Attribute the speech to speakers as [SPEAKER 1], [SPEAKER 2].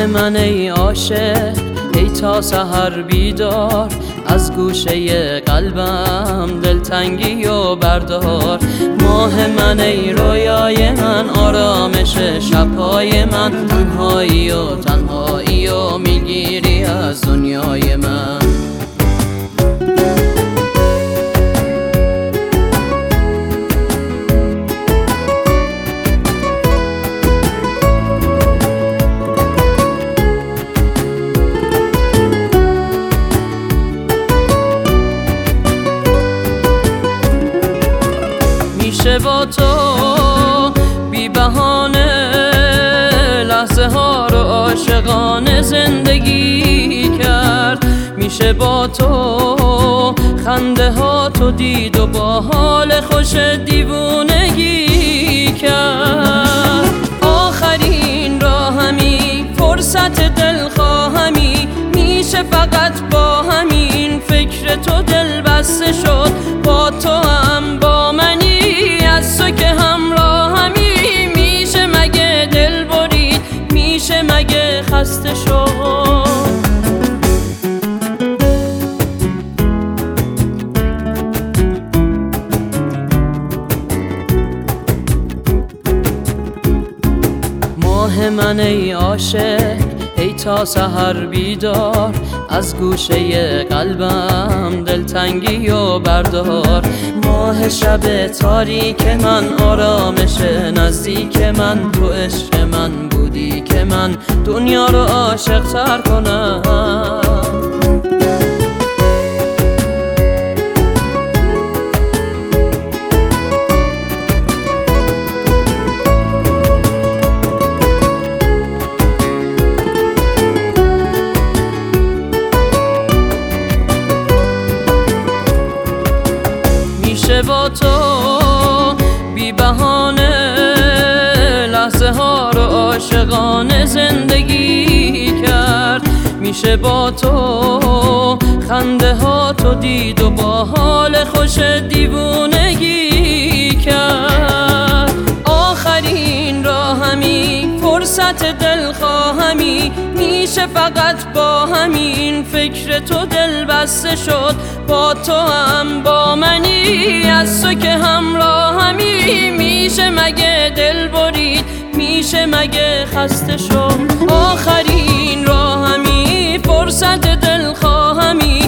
[SPEAKER 1] من ای عاشق ای تا سحر بیدار، از گوشه قلبم دلتنگی و بردار. ماه من ای رویای من، آرامش شبهای من، تنهایی و میگیری از دنیای من. میشه با تو بی بهانه لحظه ها رو عاشقانه زندگی کرد. میشه با تو خنده ها تو دید و با حال خوش دیوونگی کرد. آخرین راهمی، فرصت دلخواهمی، میشه فقط با همین فکر تو دل بسته شد. با تو هم با منی، از تو که همراهمی، میشه مگه دل برید، میشه مگه خسته شد. ماه من ای عاشق ای تا سحر بیدار، از گوشه قلبم دلتنگی و بردار. ماه شب تاریک من، آرامش نزدیک من، تو عشق من بودی که من دنیا رو عاشق تر کنم. میشه با تو بی بهانه لحظه ها رو عاشقانه زندگی کرد. میشه با تو خنده ها تو دید و با حال خوش دیوونگی کرد. آخرین راهمی، فرصت دلخواهمی، میشه فقط با همین فکر تو دل بسته شد. با تو هم با منی، از تو که همراهمی، میشه مگه دل برید، میشه مگه خسته شد. آخرین راهمی، فرصت دلخواهمی،